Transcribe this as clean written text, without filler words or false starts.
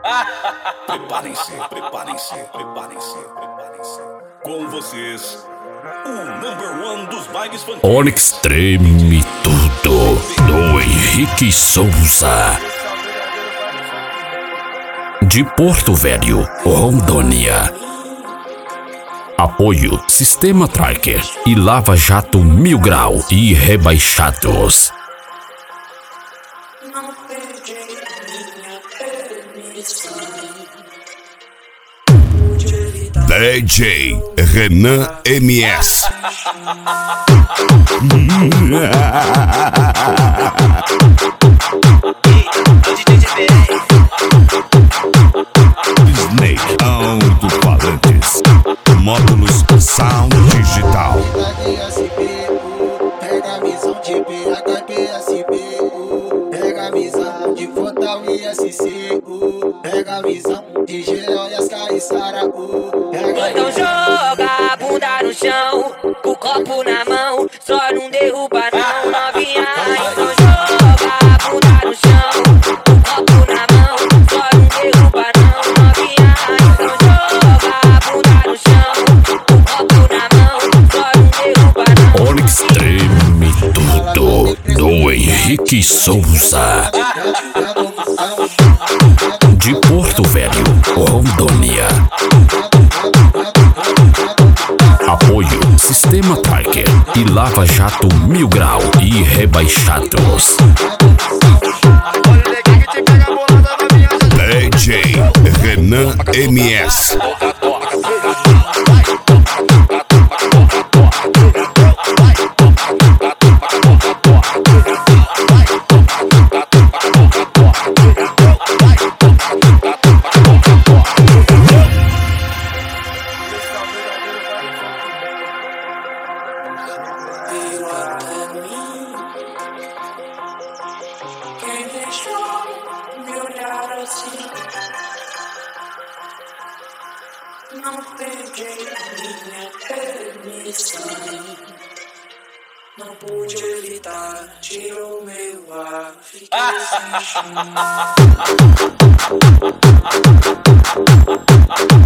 Preparem-se, preparem-se, preparem-se, preparem-se. Com vocês, o number one dos bailes funk. Onyx treme tudo, do Henrique Souza. De Porto Velho, Rondônia. Apoio Sistema Tracker e Lava Jato Mil Grau e Rebaixados. DJ Renan MS. Snake Alto-Falantes, módulos Sound Digital. Pega a visão de BHQSB, pega a visão de Fortal e SC, pega a visão de Geral e as Caissara. Então joga a bunda no chão, com o copo na mão, só não derruba não, novinha. Então joga a bunda no chão, com o copo na mão, só não derruba não, novinha. Então joga a bunda no chão, com o copo na mão, só não derruba não. Onyx treme tudo, do Henrique Souza. De Porto Velho, Rondônia. Apoio Sistema Tracker e Lava Jato Mil Grau e Rebaixados. DJ Renan MS. Quem deixou me olhar assim? Não peguei minha permissão. Não pude evitar, tirou meu ar, fiquei sem chão.